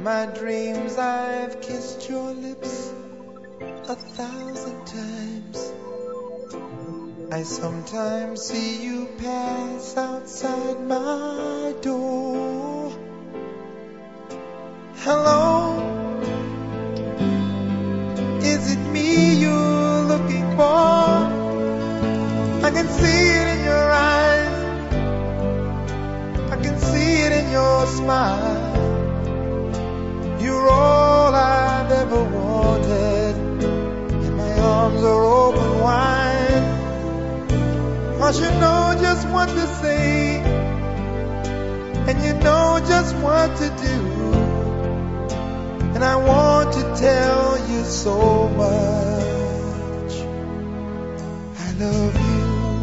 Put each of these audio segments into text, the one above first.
my dreams I've kissed your lips 1,000 times. I sometimes see you pass outside my door. Hello, is it me you're looking for? I can see it in your eyes, I can see it in your smile. You're all I've ever wanted, and my arms are open wide. 'Cause you know just what to say, and you know just what to do. And I want to tell you so much, I love you.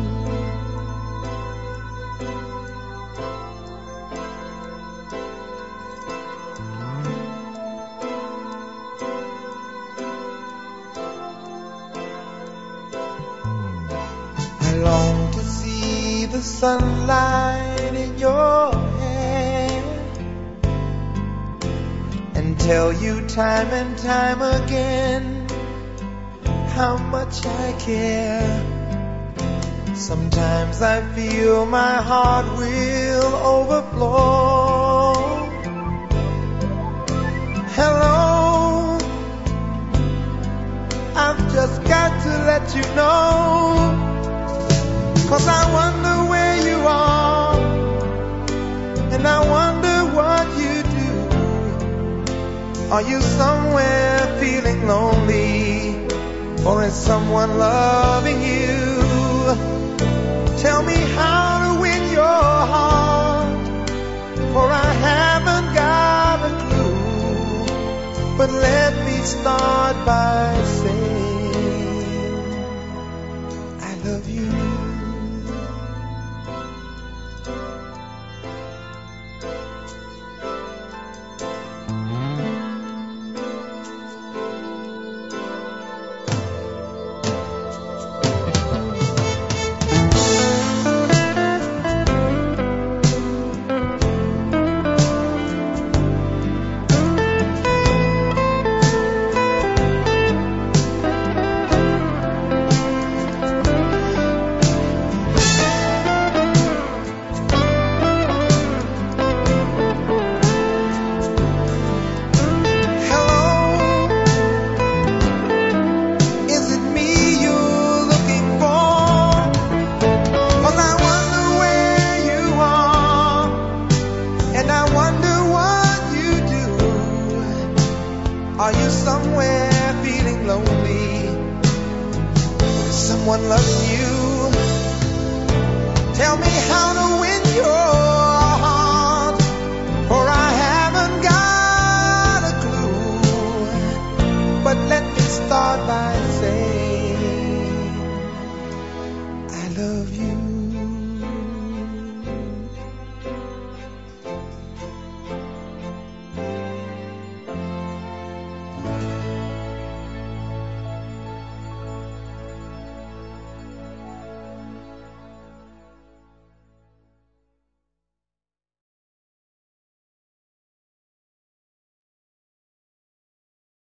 I long to see the sunlight in your hair and tell you time and time again how much I care. Sometimes I feel my heart will overflow. Hello, I've just got to let you know, 'cause I wonder where you are, and I wonder what you do. Are you somewhere feeling lonely, or is someone loving you? Tell me how to win your heart, for I haven't got a clue. But let me start by saying I love you. Are you somewhere feeling lonely? Is someone loving you? Tell me how to win your